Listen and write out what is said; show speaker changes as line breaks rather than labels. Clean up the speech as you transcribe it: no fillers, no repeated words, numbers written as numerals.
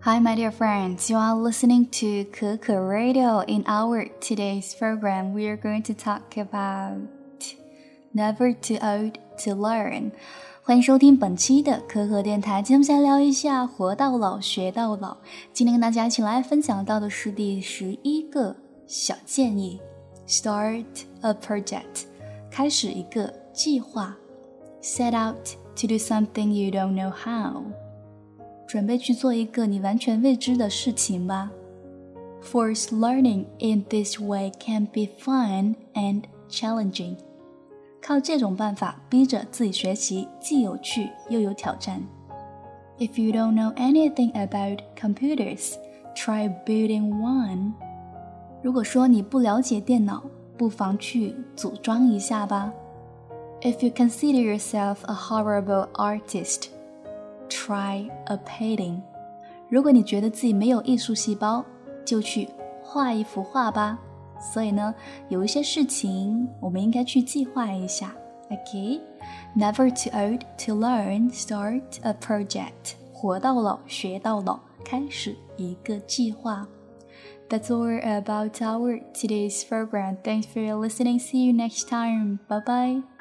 Hi, my dear friends. You are listening to Keke Radio. In our today's program, we are going to talk about never too old to learn. 欢迎收听本期的可可电台。今天我们先聊一下活到老学到老。今天跟大家一起来分享到的是第11个小建议 Start a project 开始一个计划 Set out to do something you don't know how 准备去做一个你完全未知的事情吧 Forced learning in this way can be fun and challenging 靠这种办法逼着自己学习既有趣又有挑战 If you don't know anything about computers, try building one 如果说你不了解电脑不妨去组装一下吧 If you consider yourself a horrible artist, try a painting 如果你觉得自己没有艺术细胞就去画一幅画吧所以呢有一些事情我们应该去计划一下 OK Never too old to learn Start a project 活到老学到老开始一个计划That's all about our today's program. Thanks for listening. See you next time. Bye bye.